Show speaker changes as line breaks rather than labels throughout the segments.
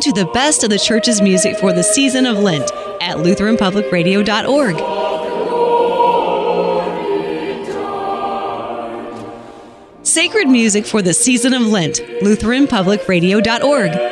you the best of the church's music for the season of Lent at LutheranPublicRadio.org. Sacred music for the season of Lent, LutheranPublicRadio.org.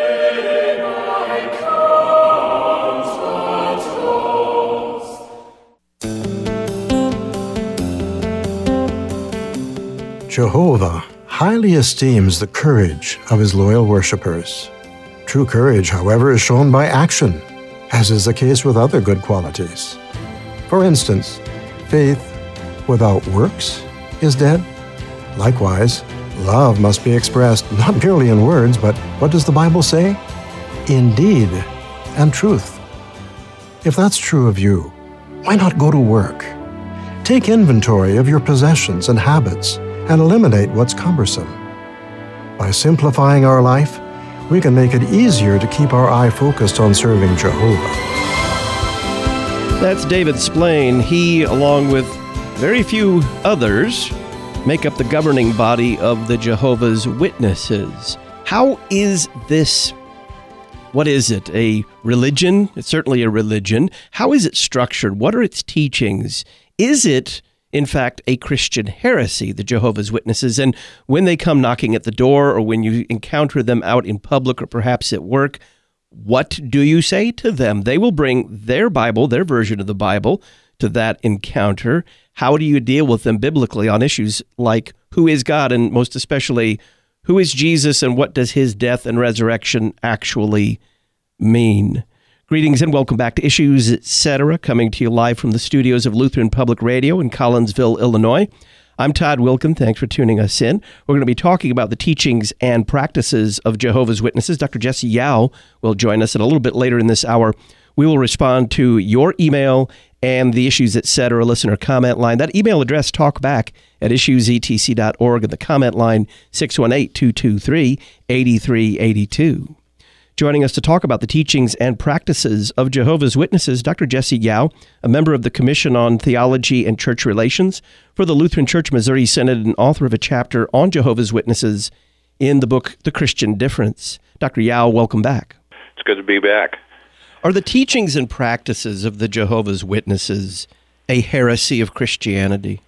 Jehovah highly esteems the courage of his loyal worshipers. True courage, however, is shown by action, as is the case with other good qualities. For instance, faith without works is dead. Likewise, love must be expressed not merely in words, but what does the Bible say? In deed and truth. If that's true of you, why not go to work? Take inventory of your possessions and habits and eliminate what's cumbersome. By simplifying our life, we can make it easier to keep our eye focused on serving Jehovah.
That's David Splain. He, along with very few others, make up the governing body of the Jehovah's Witnesses. How is this? What is it? A religion? It's certainly a religion. How is it structured? What are its teachings? Is it, in fact, a Christian heresy, the Jehovah's Witnesses? And when they come knocking at the door, or when you encounter them out in public or perhaps at work, what do you say to them? They will bring their Bible, their version of the Bible, to that encounter. How do you deal with them biblically on issues like who is God, and most especially, who is Jesus, and what does his death and resurrection actually mean? Greetings and welcome back to Issues, Etc., coming to you live from the studios of Lutheran Public Radio in Collinsville, Illinois. I'm Todd Wilken. Thanks for tuning us in. We're going to be talking about the teachings and practices of Jehovah's Witnesses. Dr. Jesse Yao will join us, and a little bit later in this hour, we will respond to your email and the Issues, Etc. listener comment line. That email address, talkback@issuesetc.org, and the comment line, 618-223-8382. Joining us to talk about the teachings and practices of Jehovah's Witnesses, Dr. Jesse Yao, a member of the Commission on Theology and Church Relations for the Lutheran Church Missouri Synod and author of a chapter on Jehovah's Witnesses in the book, The Christian Difference. Dr. Yao, welcome back.
It's good to be back.
Are the teachings and practices of the Jehovah's Witnesses a heresy of Christianity?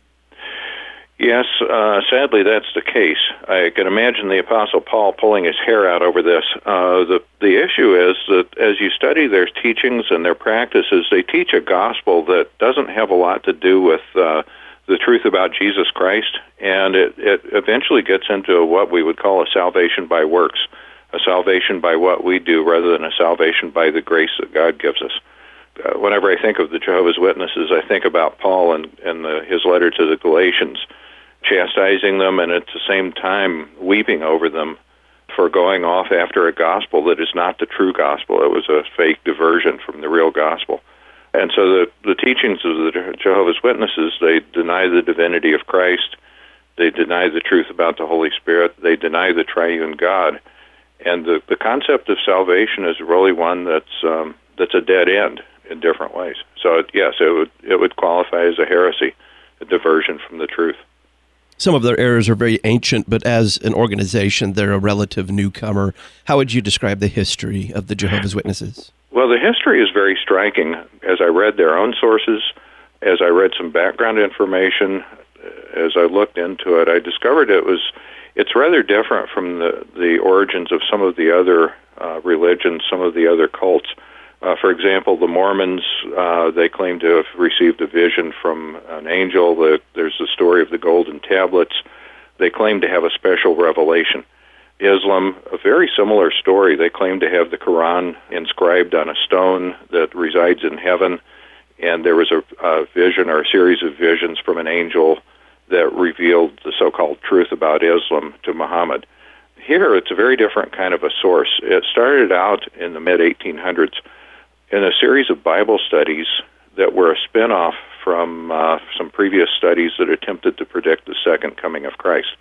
Yes, sadly that's the case. I can imagine the Apostle Paul pulling his hair out over this. The issue is that as you study their teachings and their practices, they teach a gospel that doesn't have a lot to do with the truth about Jesus Christ, and it eventually gets into what we would call a salvation by works, a salvation by what we do rather than a salvation by the grace that God gives us. Whenever I think of the Jehovah's Witnesses, I think about Paul and his letter to the Galatians, chastising them and at the same time weeping over them for going off after a gospel that is not the true gospel. It was a fake diversion from the real gospel. And so the teachings of the Jehovah's Witnesses, they deny the divinity of Christ, they deny the truth about the Holy Spirit, they deny the triune God. And the concept of salvation is really one that's a dead end in different ways. So yes, it would qualify as a heresy, a diversion from the truth.
Some of their errors are very ancient, but as an organization, they're a relative newcomer. How would you describe the history of the Jehovah's Witnesses?
Well, the history is very striking. As I read their own sources, as I read some background information, as I looked into it, I discovered it's rather different from the origins of some of the other religions, some of the other cults. For example, the Mormons, they claim to have received a vision from an angel. There's the story of the golden tablets. They claim to have a special revelation. Islam, a very similar story. They claim to have the Quran inscribed on a stone that resides in heaven, and there was a vision or a series of visions from an angel that revealed the so-called truth about Islam to Muhammad. Here, it's a very different kind of a source. It started out in the mid-1800s in a series of Bible studies that were a spin-off from some previous studies that attempted to predict the second coming of Christ.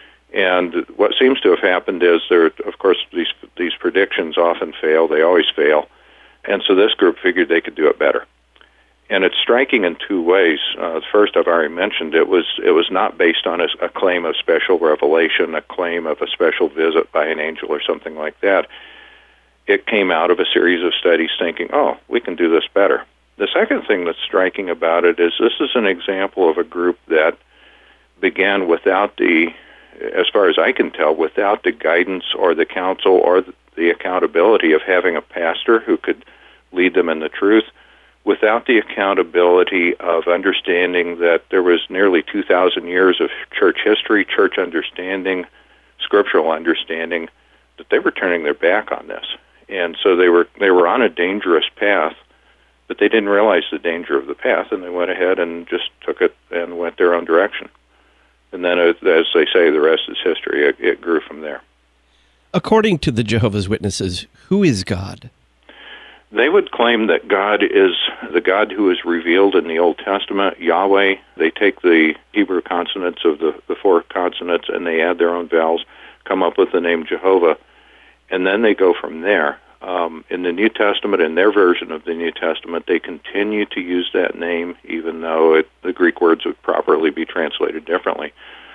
And what seems to have happened is of course, these predictions often fail. They always fail. And so this group figured they could do it better. And it's striking in two ways. First, I've already mentioned, it was not based on a claim of special revelation, a claim of a special visit by an angel or something like that. it came out of a series of studies thinking, oh, we can do this better. The second thing that's striking about it is this is an example of a group that began without the, as far as I can tell, without the guidance or the counsel or the accountability of having a pastor who could lead them in the truth, without the accountability of understanding that there was nearly 2,000 years of church history, church understanding, scriptural understanding, that they were turning their back on this. And so they were on a dangerous path, but they didn't realize the danger of the path, and they went ahead and just took it and went their own direction. And then, as they say, the rest is history. It grew from there.
According to the Jehovah's Witnesses, who is God?
They would claim that God is the God who is revealed in the Old Testament, Yahweh. They take the Hebrew consonants of the four consonants and they add their own vowels, come up with the name Jehovah, and then they go from there. In the New Testament, in their version of the New Testament, they continue to use that name, even though the Greek words would properly be translated differently.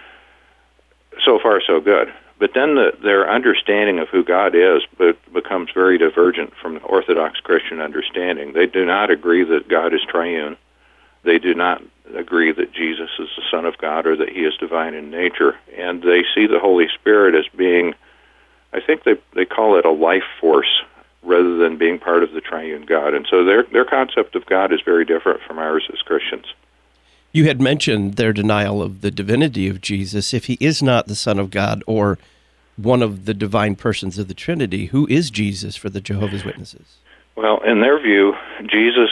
So far, so good. But then their understanding of who God is becomes very divergent from the Orthodox Christian understanding. They do not agree that God is triune. They do not agree that Jesus is the Son of God or that he is divine in nature. And they see the Holy Spirit as being, I think they call it a life force rather than being part of the triune God. And so their concept of God is very different from ours as Christians.
You had mentioned their denial of the divinity of Jesus. If he is not the Son of God or one of the divine persons of the Trinity, who is Jesus for the Jehovah's Witnesses?
Well, in their view, Jesus,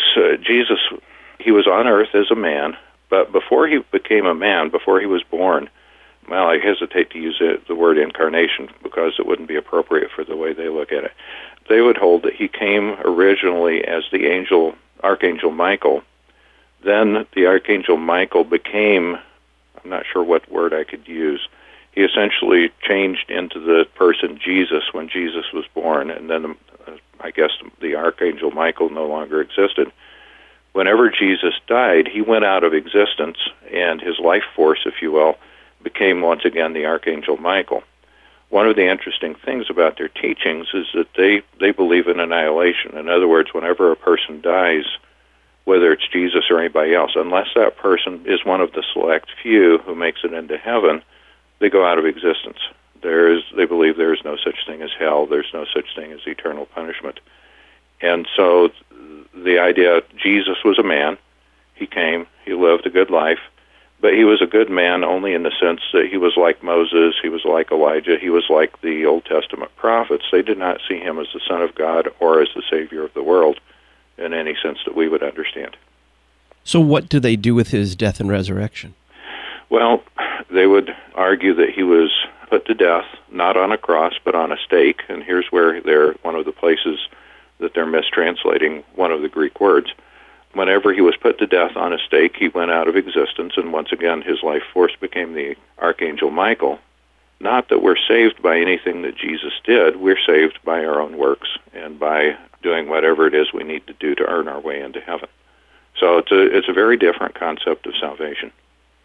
he was on earth as a man, but before he became a man, before he was born, well, I hesitate to use the word incarnation because it wouldn't be appropriate for the way they look at it. They would hold that he came originally as the Archangel Michael. Then the Archangel Michael became, I'm not sure what word I could use, he essentially changed into the person Jesus when Jesus was born, and then I guess the Archangel Michael no longer existed. Whenever Jesus died, he went out of existence, and his life force, if you will, became once again the Archangel Michael. One of the interesting things about their teachings is that they believe in annihilation. In other words, whenever a person dies, whether it's Jesus or anybody else, unless that person is one of the select few who makes it into heaven, they go out of existence. They believe there is no such thing as hell. There's no such thing as eternal punishment. And so the idea, Jesus was a man. He came. He lived a good life. But he was a good man only in the sense that he was like Moses, he was like Elijah, he was like the Old Testament prophets. They did not see him as the Son of God or as the Savior of the world in any sense that we would understand.
So what do they do with his death and resurrection?
Well, they would argue that he was put to death, not on a cross, but on a stake. And here's where one of the places that they're mistranslating one of the Greek words. Whenever he was put to death on a stake, he went out of existence, and once again his life force became the Archangel Michael. Not that we're saved by anything that Jesus did, we're saved by our own works and by doing whatever it is we need to do to earn our way into heaven. So it's a very different concept of salvation.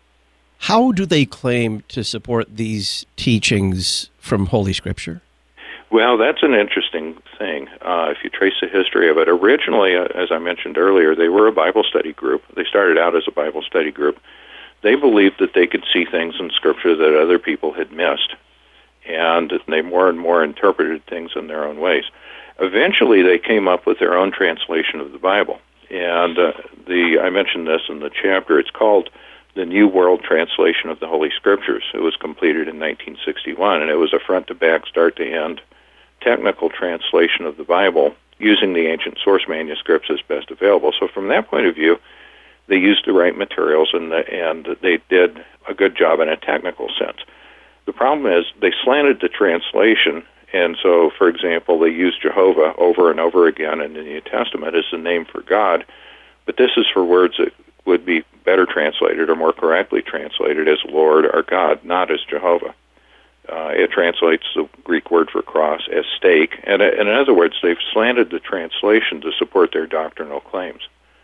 How do they claim to support these teachings from Holy Scripture?
Well, that's an interesting thing. If you trace the history of it, originally, as I mentioned earlier, they were a Bible study group. They started out as a Bible study group. They believed that they could see things in Scripture that other people had missed, and they more and more interpreted things in their own ways. Eventually, they came up with their own translation of the Bible, and I mentioned this in the chapter. It's called the New World Translation of the Holy Scriptures. It was completed in 1961, and it was a front-to-back, start-to-end technical translation of the Bible using the ancient source manuscripts as best available. So from that point of view, they used the right materials and they did a good job in a technical sense. The problem is they slanted the translation, and so, for example, they used Jehovah over and over again in the New Testament as the name for God, but this is for words that would be better translated or more correctly translated as Lord or God, not as Jehovah. It translates the Greek word for cross as stake, and in other words, they've slanted the translation to support their doctrinal claims.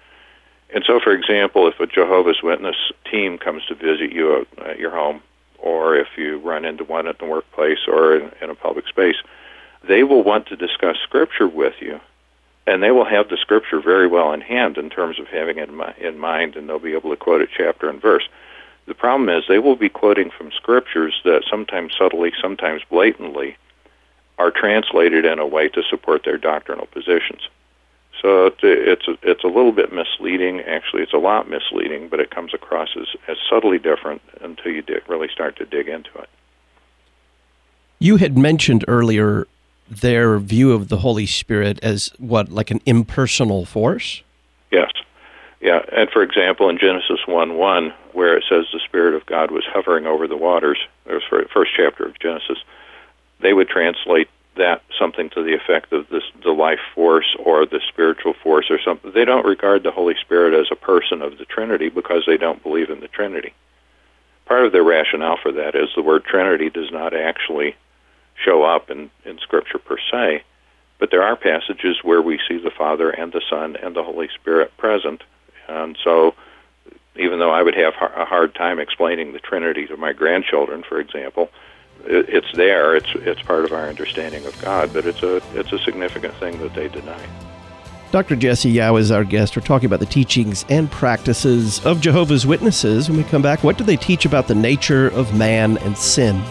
And so, for example, if a Jehovah's Witness team comes to visit you at your home, or if you run into one at the workplace or in a public space, they will want to discuss Scripture with you, and they will have the Scripture very well in hand in terms of having it in mind, and they'll be able to quote it chapter and verse. The problem is they will be quoting from Scriptures that sometimes subtly, sometimes blatantly, are translated in a way to support their doctrinal positions. So it's a little bit misleading. Actually, it's a lot misleading, but it comes across as subtly different until you really start to dig into it.
You had mentioned earlier their view of the Holy Spirit as like an impersonal force?
Yes. Yeah, and for example, in Genesis 1:1, where it says the Spirit of God was hovering over the waters, that was the first chapter of Genesis, they would translate that something to the effect of the life force or the spiritual force or something. They don't regard the Holy Spirit as a person of the Trinity because they don't believe in the Trinity. Part of their rationale for that is the word Trinity does not actually show up in Scripture per se, but there are passages where we see the Father and the Son and the Holy Spirit present. And so even though I would have a hard time explaining the Trinity to my grandchildren, for example, it's there. It's part of our understanding of God, but it's a significant thing that they deny.
Dr. Jesse Yao is our guest. We're talking about the teachings and practices of Jehovah's Witnesses. When we come back, what do they teach about the nature of man and sin?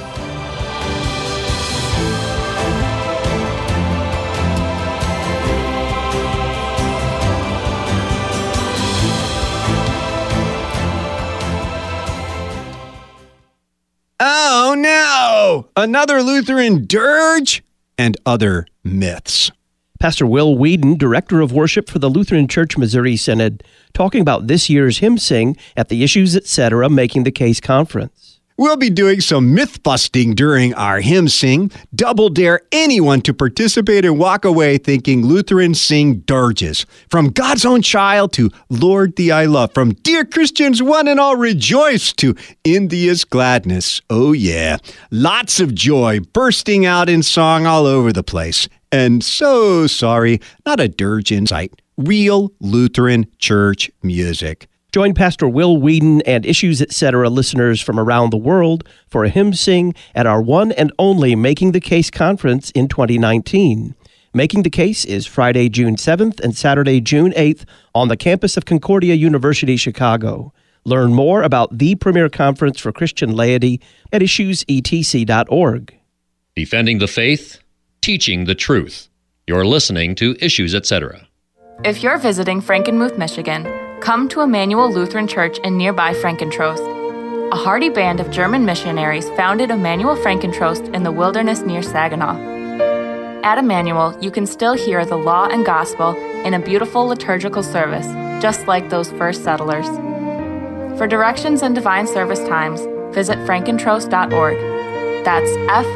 Oh no! Another Lutheran dirge and other myths.
Pastor Will Whedon, Director of Worship for the Lutheran Church Missouri Synod, talking about this year's hymn sing at the Issues Etc. Making the Case Conference.
We'll be doing some myth-busting during our hymn sing. Double dare anyone to participate and walk away thinking Lutherans sing dirges. From God's Own Child to Lord Thee I Love. From Dear Christians, one and all rejoice to India's Gladness. Oh yeah, lots of joy bursting out in song all over the place. And so sorry, not a dirge in sight. Real Lutheran church music.
Join Pastor Will Whedon and Issues Etc. listeners from around the world for a hymn sing at our one and only Making the Case conference in 2019. Making the Case is Friday, June 7th and Saturday, June 8th on the campus of Concordia University, Chicago. Learn more about the premier conference for Christian laity at issuesetc.org.
Defending the faith, teaching the truth. You're listening to Issues Etc.
If you're visiting Frankenmuth, Michigan, come to Emmanuel Lutheran Church in nearby Frankentrost. A hardy band of German missionaries founded Emmanuel Frankentrost in the wilderness near Saginaw. At Emmanuel, you can still hear the law and gospel in a beautiful liturgical service, just like those first settlers. For directions and divine service times, visit frankentrost.org. That's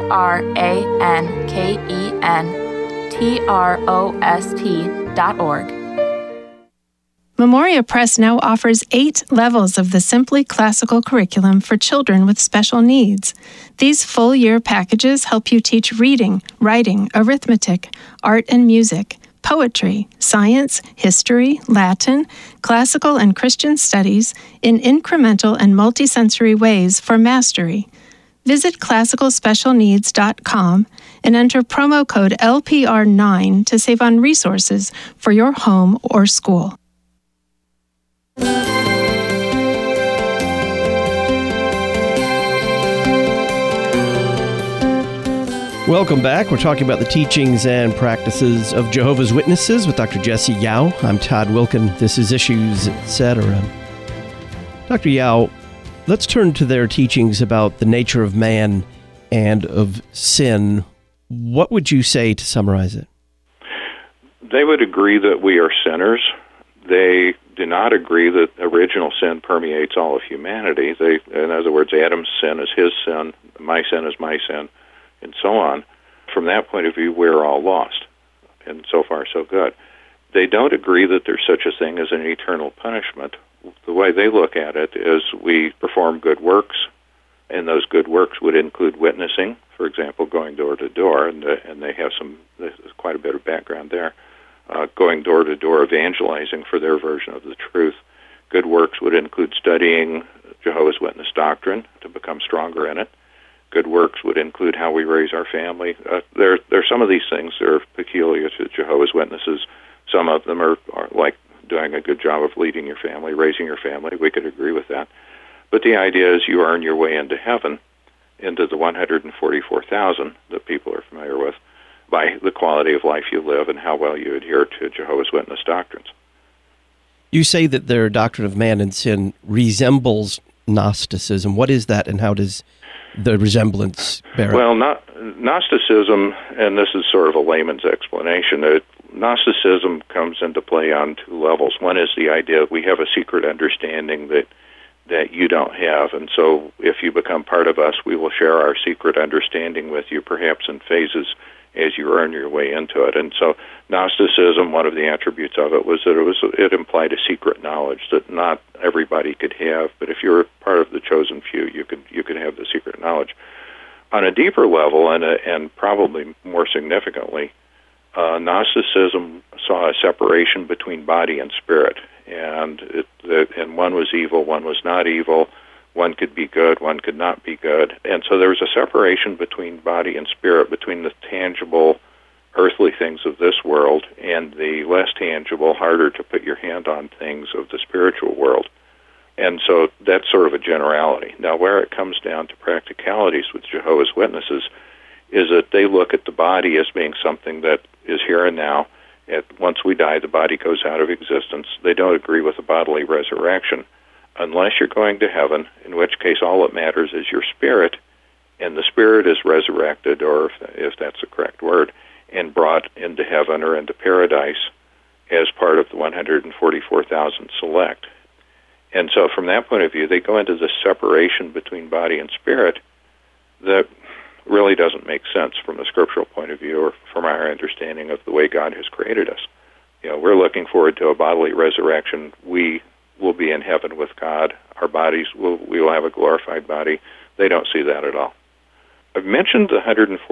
FrankenTrost.org.
Memoria Press now offers 8 levels of the Simply Classical curriculum for children with special needs. These full-year packages help you teach reading, writing, arithmetic, art and music, poetry, science, history, Latin, classical and Christian studies in incremental and multisensory ways for mastery. Visit classicalspecialneeds.com and enter promo code LPR9 to save on resources for your home or school.
Welcome back. We're talking about the teachings and practices of Jehovah's Witnesses with Dr. Jesse Yao. I'm Todd Wilkin. This is Issues Etc. Dr. Yao, let's turn to their teachings about the nature of man and of sin. What would you say to summarize it?
They would agree that we are sinners. They do not agree that original sin permeates all of humanity. In other words, Adam's sin is his sin, my sin is my sin, and so on. From that point of view, we're all lost, and so far so good. They don't agree that there's such a thing as an eternal punishment. The way they look at it is we perform good works, and those good works would include witnessing, for example, going door to door, and they have there's quite a bit of background there. Going door to door, evangelizing for their version of the truth. Good works would include studying Jehovah's Witness doctrine to become stronger in it. Good works would include how we raise our family. There are some of these things that are peculiar to Jehovah's Witnesses. Some of them are like doing a good job of leading your family, raising your family. We could agree with that. But the idea is you earn your way into heaven, into the 144,000 that people are familiar with, by the quality of life you live and how well you adhere to Jehovah's Witness doctrines.
You say that their doctrine of man and sin resembles Gnosticism. What is that, and how does the resemblance bear up?
Well, Gnosticism, and this is sort of a layman's explanation, Gnosticism comes into play on two levels. One is the idea that we have a secret understanding that you don't have, and so if you become part of us, we will share our secret understanding with you, perhaps in phases as you earn your way into it. And so Gnosticism, one of the attributes of it was that it implied a secret knowledge that not everybody could have, but if you're part of the chosen few, you could have the secret knowledge. On a deeper level, and probably more significantly, Gnosticism saw a separation between body and spirit, and one was evil, one was not evil. One could be good, one could not be good. And so there was a separation between body and spirit, between the tangible, earthly things of this world and the less tangible, harder to put your hand on things of the spiritual world. And so that's sort of a generality. Now, where it comes down to practicalities with Jehovah's Witnesses is that they look at the body as being something that is here and now. Once we die, the body goes out of existence. They don't agree with a bodily resurrection, unless you're going to heaven, in which case all that matters is your spirit, and the spirit is resurrected, or if that's the correct word, and brought into heaven or into paradise as part of the 144,000 select. And so from that point of view, they go into this separation between body and spirit that really doesn't make sense from a scriptural point of view or from our understanding of the way God has created us. We're looking forward to a bodily resurrection. We will be in heaven with God. Our bodies, we will have a glorified body. They don't see that at all. I've mentioned the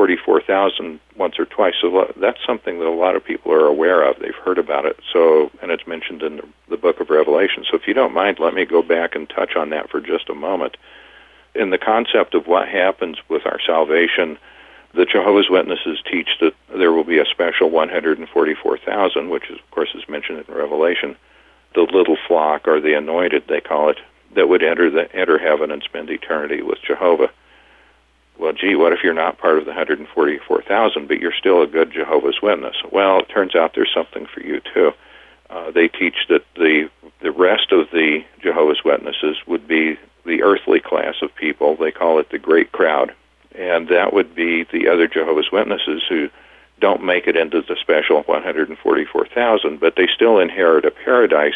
144,000 once or twice, so that's something that a lot of people are aware of. They've heard about it, and it's mentioned in the book of Revelation. So if you don't mind, let me go back and touch on that for just a moment. In the concept of what happens with our salvation, the Jehovah's Witnesses teach that there will be a special 144,000, which is, of course, is mentioned in Revelation, the little flock, or the anointed, they call it, that would enter heaven and spend eternity with Jehovah. Well, gee, what if you're not part of the 144,000, but you're still a good Jehovah's Witness? Well, it turns out there's something for you, too. They teach that the rest of the Jehovah's Witnesses would be the earthly class of people. They call it the great crowd. And that would be the other Jehovah's Witnesses who don't make it into the special 144,000, but they still inherit a paradise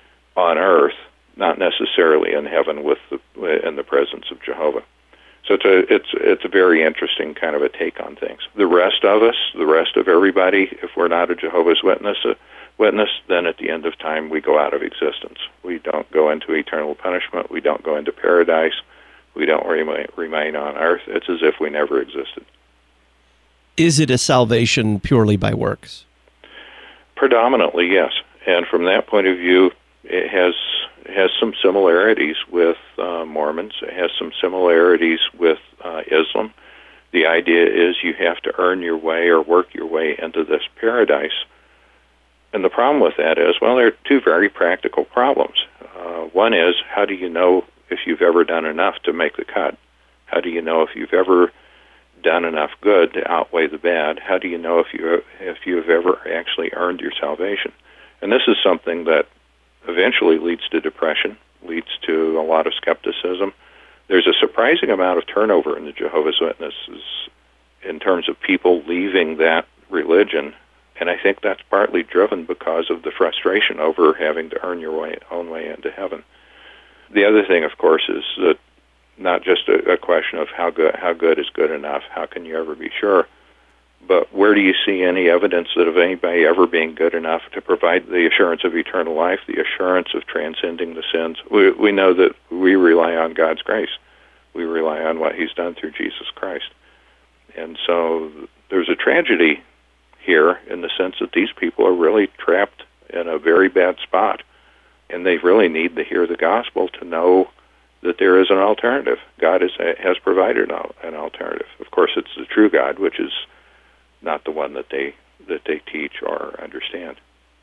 on earth, not necessarily in heaven in the presence of Jehovah. So it's a very interesting kind of a take on things. The rest of us, the rest of everybody, if we're not a Jehovah's Witness, then at the end of time we go out of existence. We don't go into eternal punishment. We don't go into paradise. We don't remain on earth. It's as if we never existed.
Is it a salvation purely by works?
Predominantly, yes. And from that point of view, it has some similarities with Mormons. It has some similarities with Islam. The idea is you have to earn your way or work your way into this paradise. And the problem with that is, well, there are two very practical problems. One is, how do you know if you've ever done enough to make the cut? How do you know if you've ever done enough good to outweigh the bad? How do you know if you have ever actually earned your salvation? And this is something that eventually leads to depression, leads to a lot of skepticism. There's a surprising amount of turnover in the Jehovah's Witnesses in terms of people leaving that religion, and I think that's partly driven because of the frustration over having to earn your own way into heaven. The other thing, of course, is that not just a question of how good is good enough, how can you ever be sure, but where do you see any evidence that of anybody ever being good enough to provide the assurance of eternal life, the assurance of transcending the sins? We know that we rely on God's grace. We rely on what He's done through Jesus Christ. And so there's a tragedy here in the sense that these people are really trapped in a very bad spot, and they really need to hear the gospel to know that there is an alternative. God has provided an alternative. Of course, it's the true God, which is not the one that they teach or understand.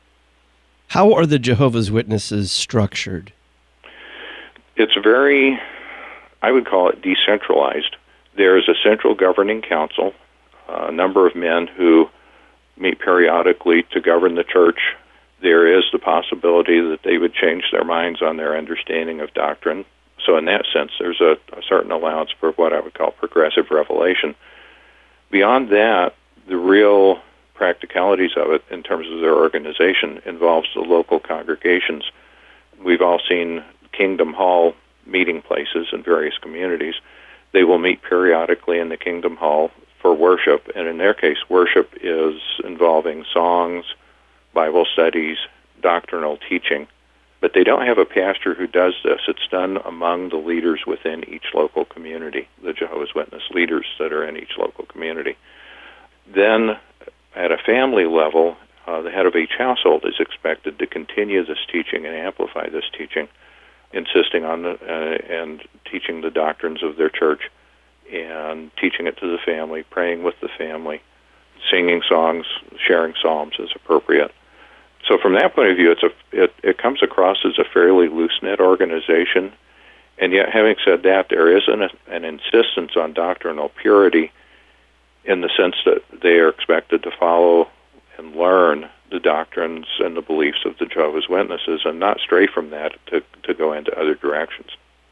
How are the Jehovah's Witnesses structured?
It's very, I would call it decentralized. There is a central governing council, a number of men who meet periodically to govern the church. There is the possibility that they would change their minds on their understanding of doctrine. So in that sense, there's a certain allowance for what I would call progressive revelation. Beyond that, the real practicalities of it in terms of their organization involves the local congregations. We've all seen Kingdom Hall meeting places in various communities. They will meet periodically in the Kingdom Hall for worship, and in their case, worship is involving songs, Bible studies, doctrinal teaching. But they don't have a pastor who does this. It's done among the leaders within each local community, the Jehovah's Witness leaders that are in each local community. Then, at a family level, the head of each household is expected to continue this teaching and amplify this teaching, insisting on and teaching the doctrines of their church and teaching it to the family, praying with the family, singing songs, sharing psalms as appropriate. So from that point of view, it comes across as a fairly loose-knit organization, and yet having said that, there is an insistence on doctrinal purity in the sense that they are expected to follow and learn the doctrines and the beliefs of the Jehovah's Witnesses and not stray from that to go into other directions.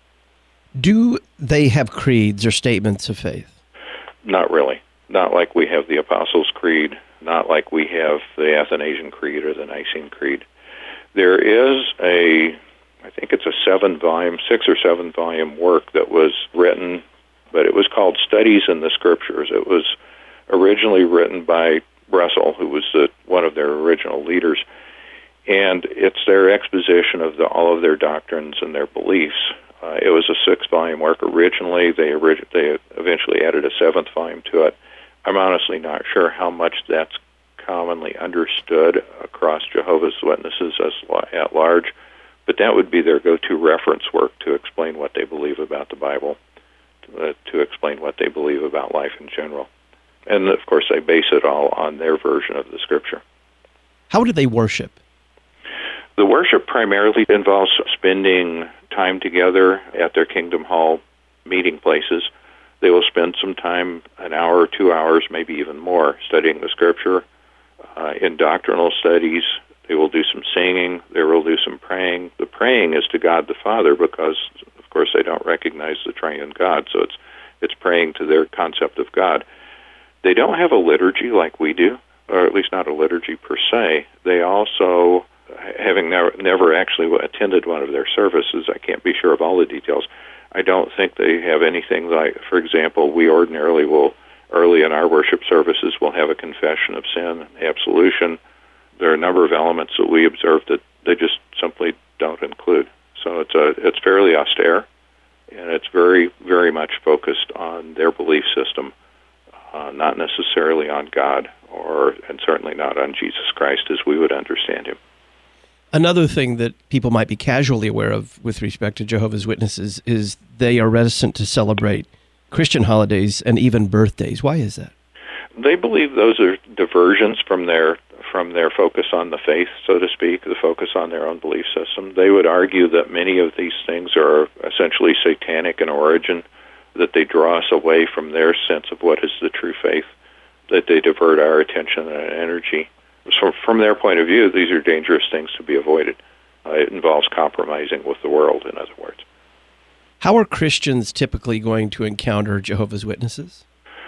Do they have creeds or statements of faith? Not
really. Not like we have the Apostles' Creed, not like we have the Athanasian Creed or the Nicene Creed. There is I think it's a 6 or 7 volume work that was written, but it was called Studies in the Scriptures. It was originally written by Russell, who was one of their original leaders, and it's their exposition of all of their doctrines and their beliefs. It was a 6-volume work originally. They eventually added a 7th volume to it. I'm honestly not sure how much that's commonly understood across Jehovah's Witnesses at large, but that would be their go-to reference work to explain what they believe about the Bible, to explain what they believe about life in general. And, of course, they base it all on their version of the Scripture.
How do they worship?
The worship primarily involves spending time together at their Kingdom Hall meeting places. They will spend some time, an hour or 2 hours, maybe even more, studying the Scripture. In doctrinal studies, they will do some singing. They will do some praying. The praying is to God the Father because, of course, they don't recognize the triune God, so it's praying to their concept of God. They don't have a liturgy like we do, or at least not a liturgy per se. They also, having never actually attended one of their services, I can't be sure of all the details. I don't think they have anything like, for example, we ordinarily will, early in our worship services, will have a confession of sin, absolution. There are a number of elements that we observe that they just simply don't include. So it's fairly austere, and it's very, very much focused on their belief system, not necessarily on God, and certainly not on Jesus Christ as we would understand him.
Another thing that people might be casually aware of with respect to Jehovah's Witnesses is they are reticent to celebrate Christian holidays and even birthdays. Why is that?
They believe those are diversions from their focus on the faith, so to speak, the focus on their own belief system. They would argue that many of these things are essentially satanic in origin, that they draw us away from their sense of what is the true faith, that they divert our attention and energy. So from their point of view, these are dangerous things to be avoided. It involves compromising with the world, in other words.
How are Christians typically going to encounter Jehovah's Witnesses?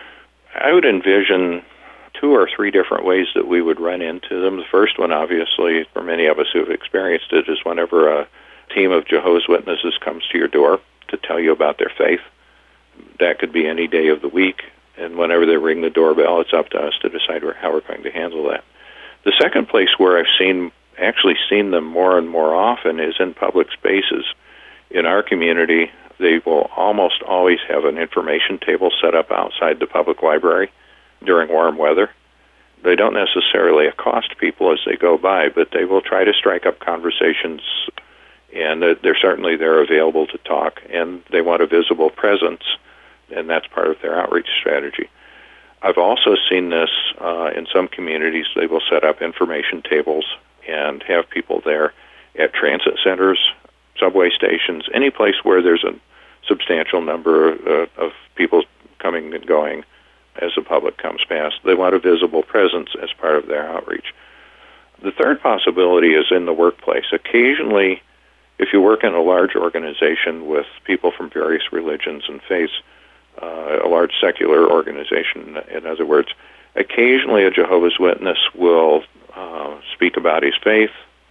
I would envision 2 or 3 different ways that we would run into them. The first one, obviously, for many of us who have experienced it, is whenever a team of Jehovah's Witnesses comes to your door to tell you about their faith. That could be any day of the week, and whenever they ring the doorbell, it's up to us to decide how we're going to handle that. The second place where I've actually seen them more and more often is in public spaces. In our community, they will almost always have an information table set up outside the public library during warm weather. They don't necessarily accost people as they go by, but they will try to strike up conversations And they're available to talk, and they want a visible presence, and that's part of their outreach strategy. I've also seen this in some communities. They will set up information tables and have people there at transit centers, subway stations, any place where there's a substantial number of people coming and going as the public comes past. They want a visible presence as part of their outreach. The third possibility is in the workplace. Occasionally, if you work in a large organization with people from various religions and faiths, a large secular organization, in other words, occasionally a Jehovah's Witness will speak about his faith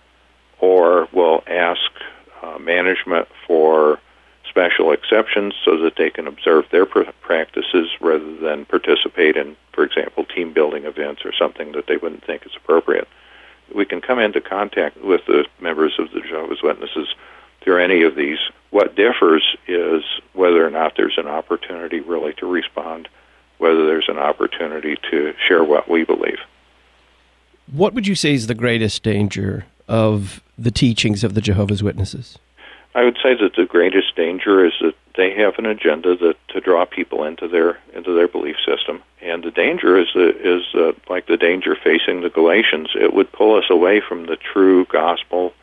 or will ask management for special exceptions so that they can observe their practices rather than participate in, for example, team building events or something that they wouldn't think is appropriate. We can come into contact with the members of the Jehovah's Witnesses through any of these. What differs is whether or not there's an opportunity really to respond, whether there's an opportunity to share what we believe.
What would you say is the greatest danger of the teachings of the Jehovah's Witnesses?
I would say that the greatest danger is that they have an agenda to draw people into their belief system, and the danger is like the danger facing the Galatians. It would pull us away from the true gospel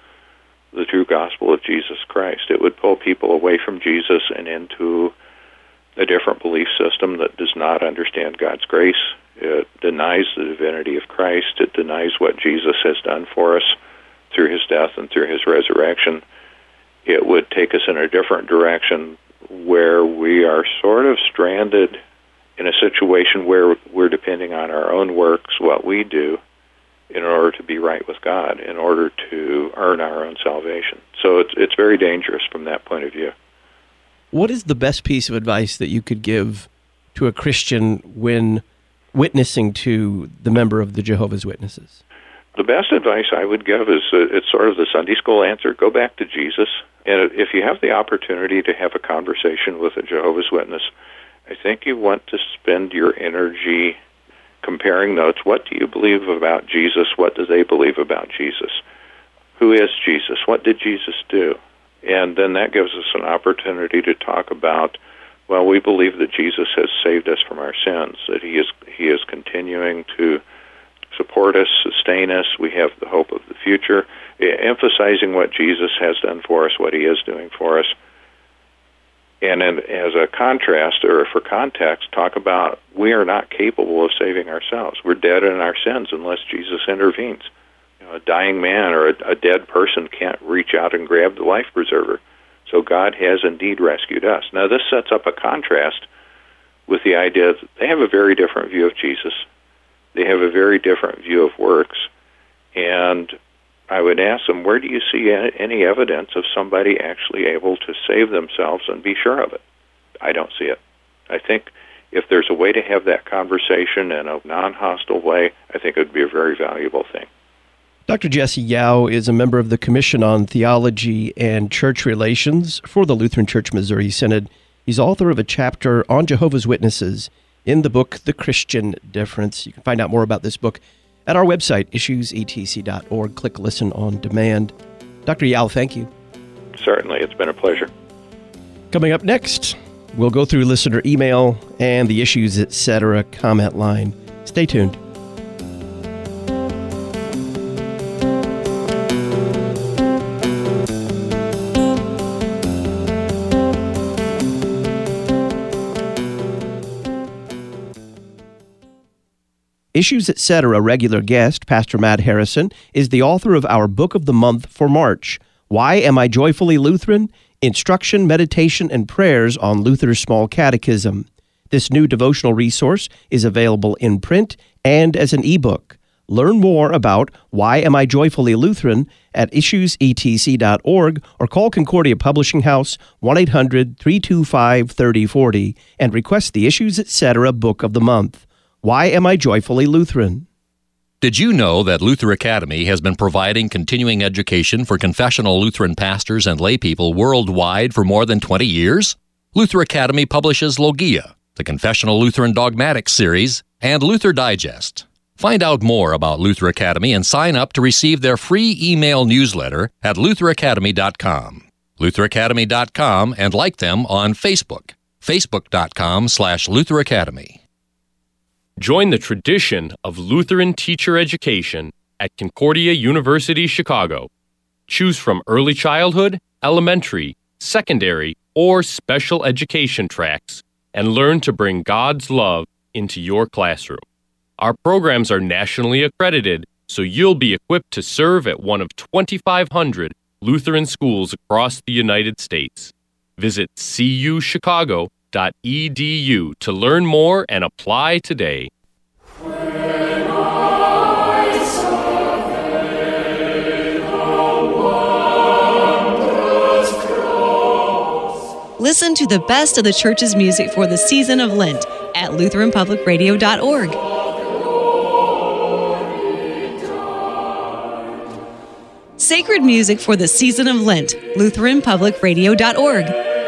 of Jesus Christ. It would pull people away from Jesus and into a different belief system that does not understand God's grace. It denies the divinity of Christ. It denies what Jesus has done for us through his death and through his resurrection. It would take us in a different direction where we are sort of stranded in a situation where we're depending on our own works, what we do, in order to be right with God, in order to earn our own salvation. So it's very dangerous from that point of view.
What is the best piece of advice that you could give to a Christian when witnessing to the member of the Jehovah's Witnesses?
The best advice I would give is it's sort of the Sunday school answer. Go back to Jesus. And if you have the opportunity to have a conversation with a Jehovah's Witness, I think you want to spend your energy comparing notes. What do you believe about Jesus? What do they believe about Jesus? Who is Jesus? What did Jesus do? And then that gives us an opportunity to talk about, well, we believe that Jesus has saved us from our sins, that he is continuing to support us, sustain us. We have the hope of the future, emphasizing what Jesus has done for us, what he is doing for us. And then as a contrast, or for context, talk about we are not capable of saving ourselves. We're dead in our sins unless Jesus intervenes. A dying man or a dead person can't reach out and grab the life preserver. So God has indeed rescued us. Now this sets up a contrast with the idea that they have a very different view of Jesus. They have a very different view of works. And I would ask them, where do you see any evidence of somebody actually able to save themselves and be sure of it? I don't see it. I think if there's a way to have that conversation in a non-hostile way, I think it would be a very valuable thing.
Dr. Jesse Yao is a member of the Commission on Theology and Church Relations for the Lutheran Church Missouri Synod. He's author of a chapter on Jehovah's Witnesses in the book, The Christian Difference. You can find out more about this book at our website, issuesetc.org. Click Listen on Demand. Dr. Yao, thank you.
Certainly. It's been a pleasure.
Coming up next, we'll go through listener email and the Issues Etc. comment line. Stay tuned. Issues Etc. regular guest, Pastor Matt Harrison, is the author of our Book of the Month for March, Why Am I Joyfully Lutheran? Instruction, Meditation, and Prayers on Luther's Small Catechism. This new devotional resource is available in print and as an ebook. Learn more about Why Am I Joyfully Lutheran at issuesetc.org or call Concordia Publishing House 1-800-325-3040 and request the Issues Etc. Book of the Month. Why Am I Joyfully Lutheran?
Did you know that Luther Academy has been providing continuing education for confessional Lutheran pastors and laypeople worldwide for more than 20 years? Luther Academy publishes Logia, the Confessional Lutheran Dogmatics series, and Luther Digest. Find out more about Luther Academy and sign up to receive their free email newsletter at lutheracademy.com. lutheracademy.com, and like them on Facebook, facebook.com/Luther Academy.
Join the tradition of Lutheran teacher education at Concordia University, Chicago. Choose from early childhood, elementary, secondary, or special education tracks and learn to bring God's love into your classroom. Our programs are nationally accredited, so you'll be equipped to serve at one of 2,500 Lutheran schools across the United States. Visit cuchicago.edu to learn more and apply today.
Listen to the best of the church's music for the season of Lent at LutheranPublicRadio.org. Sacred music for the season of Lent, LutheranPublicRadio.org.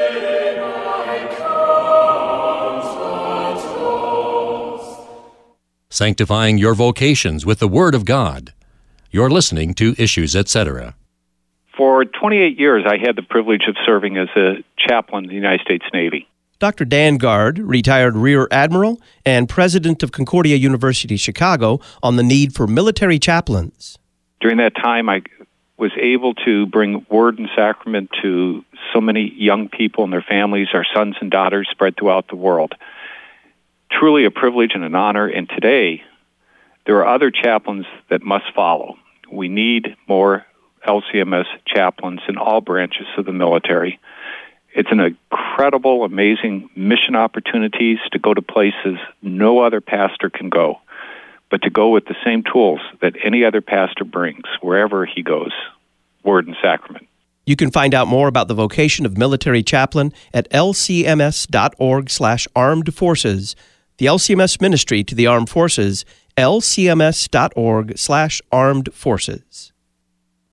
Sanctifying your vocations with the Word of God. You're listening to Issues, Etc.
For 28 years, I had the privilege of serving as a chaplain in the United States Navy.
Dr. Dan Gard, retired Rear Admiral and president of Concordia University, Chicago, on the need for military chaplains.
During that time, I was able to bring Word and Sacrament to so many young people and their families, our sons and daughters spread throughout the world. Truly a privilege and an honor, and today there are other chaplains that must follow. We need more LCMS chaplains in all branches of the military. It's an incredible, amazing mission opportunities to go to places no other pastor can go, but to go with the same tools that any other pastor brings wherever he goes, Word and Sacrament.
You can find out more about the vocation of military chaplain at lcms.org/armed forces. The LCMS ministry to the armed forces, lcms.org/armed forces.